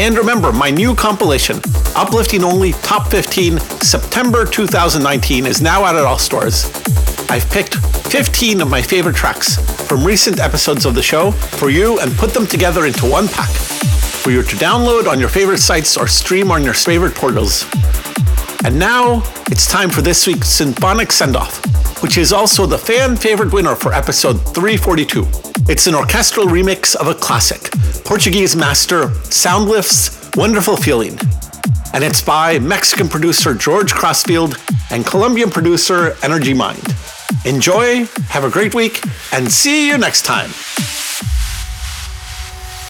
And remember, my new compilation, Uplifting Only Top 15 September 2019, is now out at all stores. I've picked 15 of my favorite tracks from recent episodes of the show for you and put them together into one pack for you to download on your favorite sites or stream on your favorite portals. And now it's time for this week's Symphonic Send-Off, which is also the fan favorite winner for episode 342. It's an orchestral remix of a classic, Portuguese master Soundlift's Wonderful Feeling. And it's by Mexican producer George Crossfield and Colombian producer Energy Mind. Enjoy, have a great week, and see you next time.